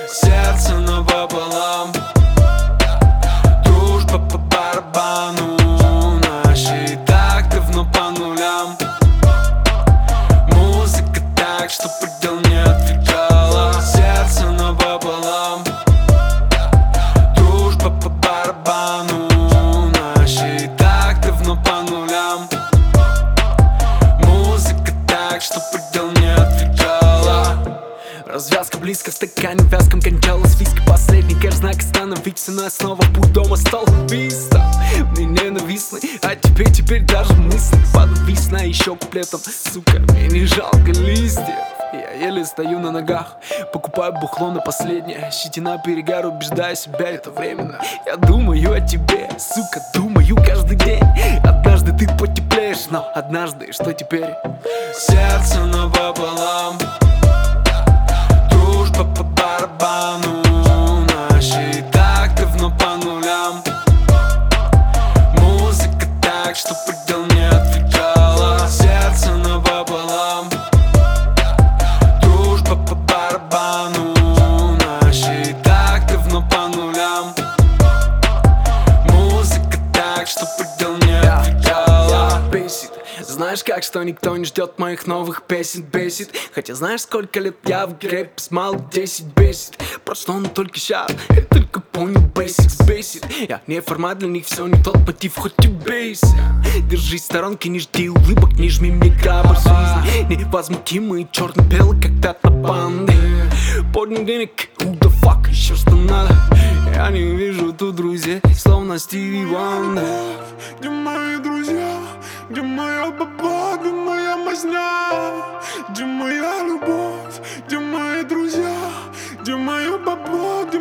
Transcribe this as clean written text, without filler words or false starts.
Сердце напополам, дружба по барабану, наши так давно по нулям. Музыка так, что предел не отвлекала. Сердце напополам, дружба по барабану, наши так давно по нулям. Музыка так, что предел не отвлекала. Развязка близко, в стакане вязком кончалась виски. Последний кэш, знак остановиться, но я снова в путь дома стал убийцем. Мне ненавистный, а теперь даже мысли подвисна еще куплетом. Сука, мне не жалко листьев. Я еле стою на ногах, покупаю бухло на последнее. Щетина, перегар, убеждаю себя, это временно. Я думаю о тебе, сука, думаю каждый день. Однажды ты потеплеешь, но однажды, что теперь? Сердце напополам, дружба по барабану, наши так давно по нулям. Музыка так, что предел не отвлекала. Сердце напополам, дружба по барабану, наши так давно по нулям. Музыка так, что предел не отвлекала. Бесит. Знаешь как, что никто не ждет моих новых песен, бесит. Хотя знаешь, сколько лет я в игре писал, 10 бесит. Просто он только щас, я только понял basics, бесит. Я не формат для них, все не тот мотив, хоть и бейся. Держись в сторонке, не жди улыбок, не жми мне грабар жизни. Невозмутимые, черно-белые, как пятна панды. Поднял денег, who the fuck, еще что надо. Я не вижу тут друзей, словно Стиви Вандер. Где мои друзья? Где моя баба? Где моя мазня? Где моя любовь? Где мои друзья? Где моя баба?